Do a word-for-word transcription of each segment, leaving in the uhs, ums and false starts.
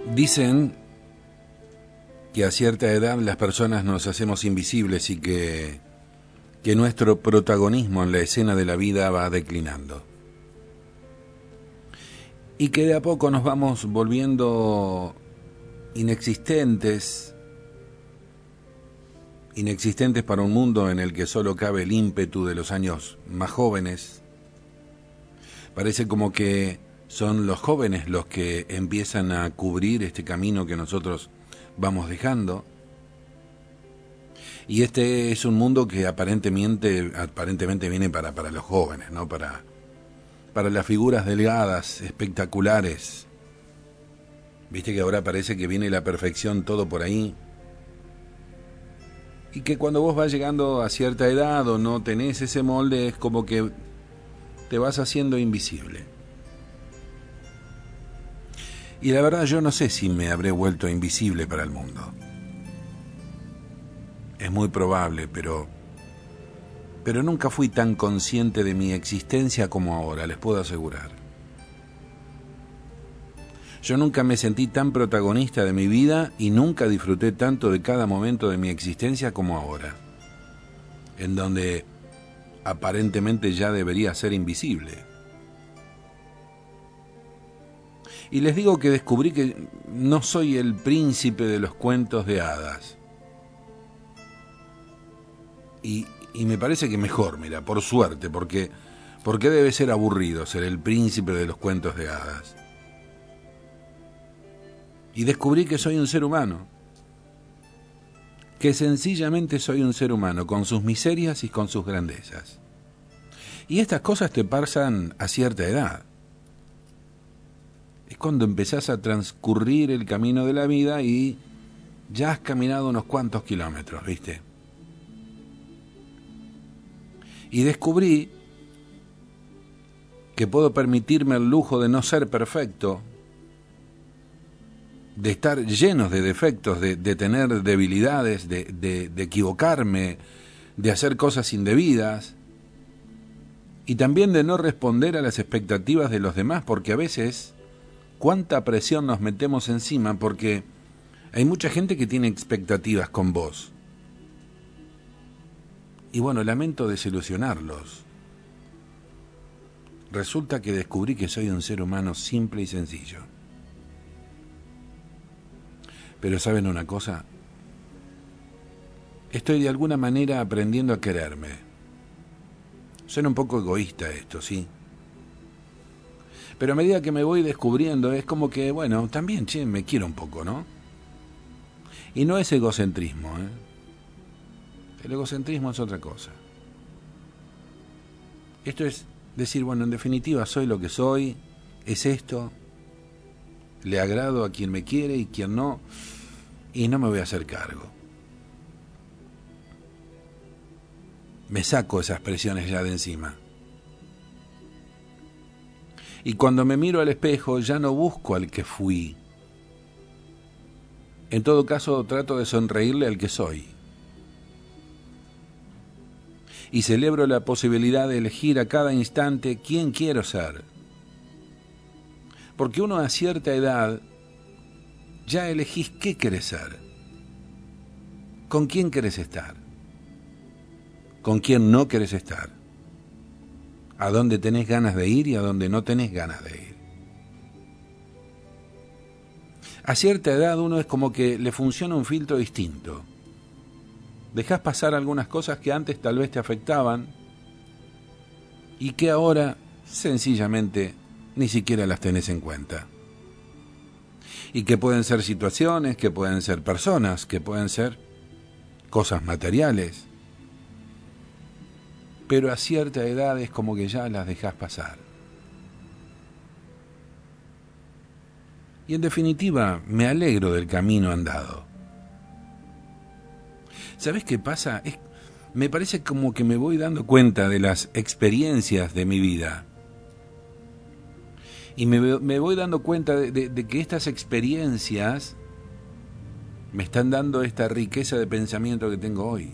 Dicen que a cierta edad las personas nos hacemos invisibles y que, que nuestro protagonismo en la escena de la vida va declinando. Y que de a poco nos vamos volviendo inexistentes, inexistentes para un mundo en el que solo cabe el ímpetu de los años más jóvenes. Parece como que son los jóvenes los que empiezan a cubrir este camino que nosotros vamos dejando. Y este es un mundo que aparentemente, aparentemente viene para, para los jóvenes, ¿no? Para, para las figuras delgadas, espectaculares. Viste que ahora parece que viene la perfección todo por ahí. Y que cuando vos vas llegando a cierta edad o no tenés ese molde, es como que te vas haciendo invisible. Y la verdad yo no sé si me habré vuelto invisible para el mundo. Es muy probable, pero pero nunca fui tan consciente de mi existencia como ahora, les puedo asegurar. Yo nunca me sentí tan protagonista de mi vida y nunca disfruté tanto de cada momento de mi existencia como ahora, en donde aparentemente ya debería ser invisible. Y les digo que descubrí que no soy el príncipe de los cuentos de hadas. Y, y me parece que mejor, mira, por suerte, porque, porque debe ser aburrido ser el príncipe de los cuentos de hadas. Y descubrí que soy un ser humano, que sencillamente soy un ser humano, con sus miserias y con sus grandezas. Y estas cosas te pasan a cierta edad. Es cuando empezás a transcurrir el camino de la vida y ya has caminado unos cuantos kilómetros, ¿viste? Y descubrí que puedo permitirme el lujo de no ser perfecto, de estar llenos de defectos, de, de tener debilidades, de, de, de equivocarme, de hacer cosas indebidas, y también de no responder a las expectativas de los demás, porque a veces cuánta presión nos metemos encima, porque hay mucha gente que tiene expectativas con vos. Y bueno, lamento desilusionarlos. Resulta que descubrí que soy un ser humano simple y sencillo. Pero ¿saben una cosa? Estoy de alguna manera aprendiendo a quererme. Suena un poco egoísta esto, ¿sí? Pero a medida que me voy descubriendo, es como que, bueno, también, che, me quiero un poco, ¿no? Y no es egocentrismo, ¿eh? El egocentrismo es otra cosa. Esto es decir, bueno, en definitiva, soy lo que soy, es esto, le agrado a quien me quiere y quien no, y no me voy a hacer cargo. Me saco esas presiones ya de encima. Y cuando me miro al espejo ya no busco al que fui. En todo caso trato de sonreírle al que soy. Y celebro la posibilidad de elegir a cada instante quién quiero ser. Porque uno a cierta edad ya elegís qué querés ser. ¿Con quién querés estar? ¿Con quién no querés estar? A dónde tenés ganas de ir y a dónde no tenés ganas de ir. A cierta edad uno es como que le funciona un filtro distinto. Dejás pasar algunas cosas que antes tal vez te afectaban y que ahora sencillamente ni siquiera las tenés en cuenta. Y que pueden ser situaciones, que pueden ser personas, que pueden ser cosas materiales. Pero a cierta edad es como que ya las dejás pasar. Y en definitiva, me alegro del camino andado. ¿Sabés qué pasa? Es, me parece como que me voy dando cuenta de las experiencias de mi vida. Y me, me voy dando cuenta de, de, de que estas experiencias me están dando esta riqueza de pensamiento que tengo hoy.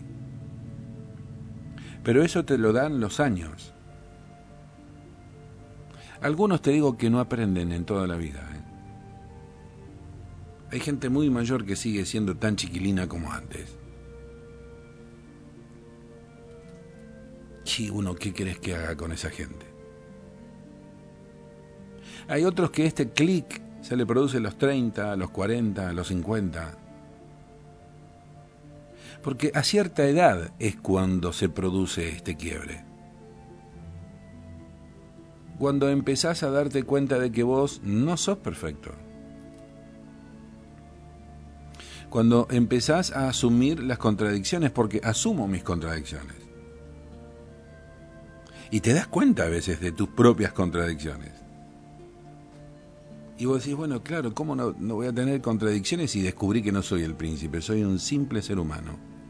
Pero eso te lo dan los años. Algunos te digo que no aprenden en toda la vida, ¿eh? Hay gente muy mayor que sigue siendo tan chiquilina como antes. ¿Y uno qué querés que haga con esa gente? Hay otros que este clic se le produce a los treinta, a los cuarenta, a los cincuenta. Porque a cierta edad es cuando se produce este quiebre. Cuando empezás a darte cuenta de que vos no sos perfecto. Cuando empezás a asumir las contradicciones, porque asumo mis contradicciones. Y te das cuenta a veces de tus propias contradicciones. Y vos decís, bueno, claro, ¿cómo no, no voy a tener contradicciones si descubrí que no soy el príncipe? Soy un simple ser humano.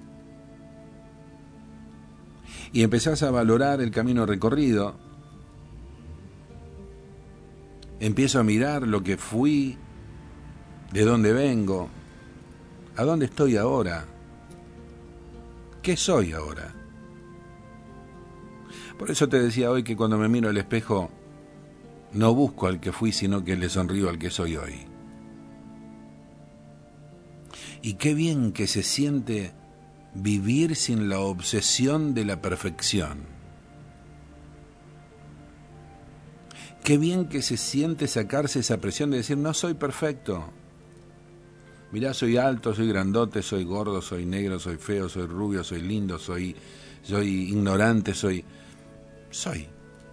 Y empezás a valorar el camino recorrido. Empiezo a mirar lo que fui, de dónde vengo, a dónde estoy ahora, qué soy ahora. Por eso te decía hoy que cuando me miro al espejo no busco al que fui, sino que le sonrío al que soy hoy. Y qué bien que se siente vivir sin la obsesión de la perfección. Qué bien que se siente sacarse esa presión de decir, no soy perfecto. Mirá, soy alto, soy grandote, soy gordo, soy negro, soy feo, soy rubio, soy lindo, soy, soy ignorante, soy... Soy.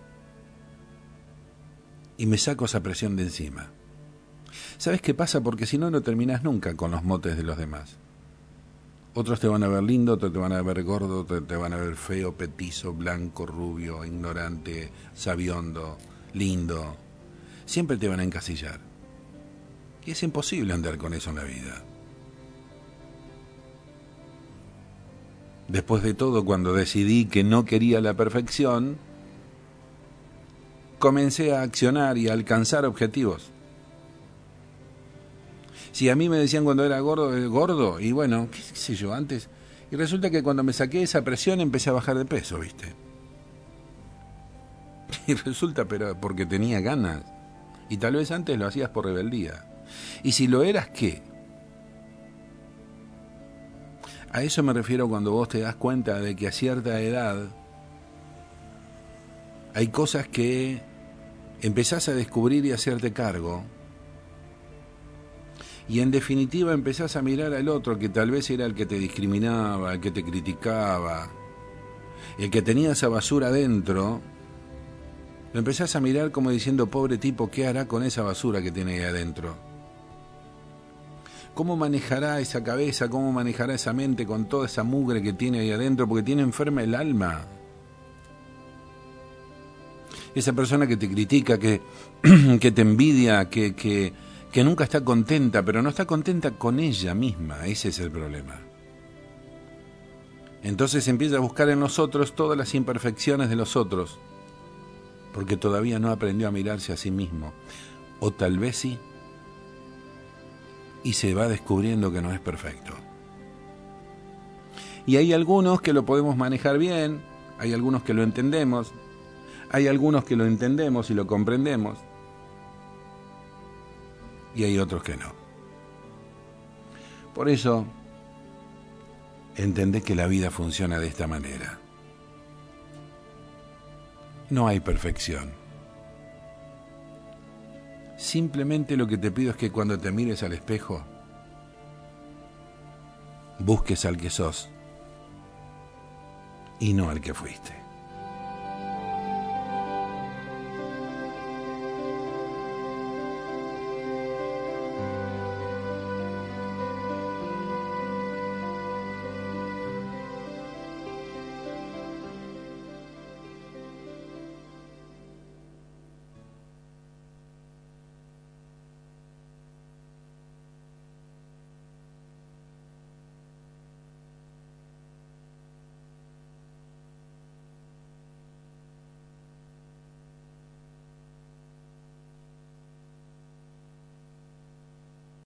Y me saco esa presión de encima. ¿Sabes qué pasa? Porque si no, no terminás nunca con los motes de los demás. Otros te van a ver lindo, otros te van a ver gordo, otros te van a ver feo, petizo, blanco, rubio, ignorante, sabiondo, lindo. Siempre te van a encasillar. Y es imposible andar con eso en la vida. Después de todo, cuando decidí que no quería la perfección, comencé a accionar y a alcanzar objetivos. Si a mí me decían cuando era gordo, eh, gordo, y bueno, qué sé yo, antes... Y resulta que cuando me saqué esa presión empecé a bajar de peso, ¿viste? Y resulta, pero porque tenía ganas. Y tal vez antes lo hacías por rebeldía. Y si lo eras, ¿qué? A eso me refiero cuando vos te das cuenta de que a cierta edad hay cosas que empezás a descubrir y a hacerte cargo. Y en definitiva empezás a mirar al otro que tal vez era el que te discriminaba, el que te criticaba, el que tenía esa basura dentro. Lo empezás a mirar como diciendo, pobre tipo, ¿qué hará con esa basura que tiene ahí adentro? ¿Cómo manejará esa cabeza? ¿Cómo manejará esa mente con toda esa mugre que tiene ahí adentro? Porque tiene enferma el alma. Esa persona que te critica, que, que te envidia, que, que, que nunca está contenta, pero no está contenta con ella misma. Ese es el problema. Entonces empieza a buscar en nosotros todas las imperfecciones de los otros, porque todavía no aprendió a mirarse a sí mismo. O tal vez sí. Y se va descubriendo que no es perfecto. Y hay algunos que lo podemos manejar bien, hay algunos que lo entendemos, hay algunos que lo entendemos y lo comprendemos, y hay otros que no. Por eso, entendé que la vida funciona de esta manera. No hay perfección. Simplemente lo que te pido es que cuando te mires al espejo, busques al que sos y no al que fuiste.